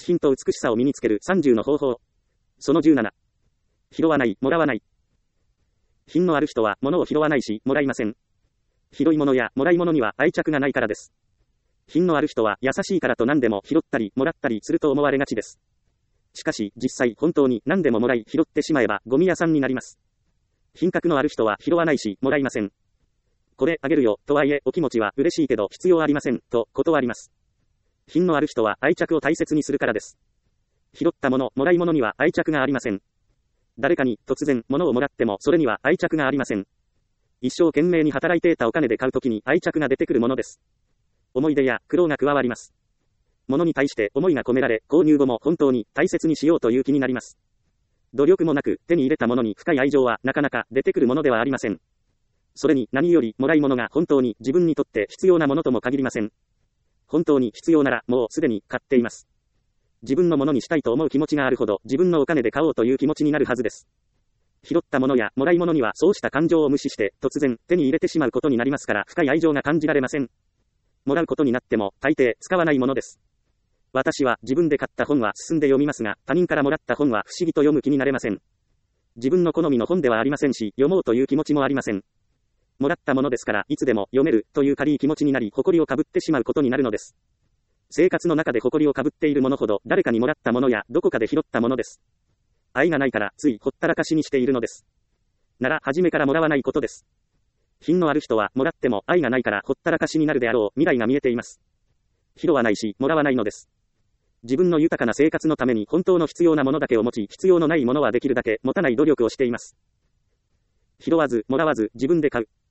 品と美しさを身につける30の方法。その17。拾わない、もらわない。品のある人は物を拾わないし、もらいません。拾い物やもらい物には愛着がないからです。品のある人は優しいからと何でも拾ったりもらったりすると思われがちです。しかし、実際本当に何でももらい拾ってしまえばゴミ屋さんになります。品格のある人は拾わないし、もらいません。これあげるよ、とはいえお気持ちは嬉しいけど必要ありません、と断ります。品のある人は愛着を大切にするからです。拾ったもの、もらい物には愛着がありません。誰かに突然物をもらってもそれには愛着がありません。一生懸命に働いて得たお金で買うときに愛着が出てくるものです。思い出や苦労が加わります。物に対して思いが込められ、購入後も本当に大切にしようという気になります。努力もなく手に入れたものに深い愛情はなかなか出てくるものではありません。それに何よりもらい物が本当に自分にとって必要なものとも限りません。本当に必要ならもうすでに買っています。自分のものにしたいと思う気持ちがあるほど自分のお金で買おうという気持ちになるはずです。拾ったものやもらい物にはそうした感情を無視して突然手に入れてしまうことになりますから深い愛情が感じられません。もらうことになっても大抵使わないものです。私は自分で買った本は進んで読みますが他人からもらった本は不思議と読む気になれません。自分の好みの本ではありませんし読もうという気持ちもありません。もらったものですからいつでも読めるという軽い気持ちになり誇りをかぶってしまうことになるのです。生活の中で誇りをかぶっているものほど誰かにもらったものやどこかで拾ったものです。愛がないからついほったらかしにしているのです。なら初めからもらわないことです。品のある人はもらっても愛がないからほったらかしになるであろう未来が見えています。拾わないしもらわないのです。自分の豊かな生活のために本当の必要なものだけを持ち必要のないものはできるだけ持たない努力をしています。拾わずもらわず自分で買う。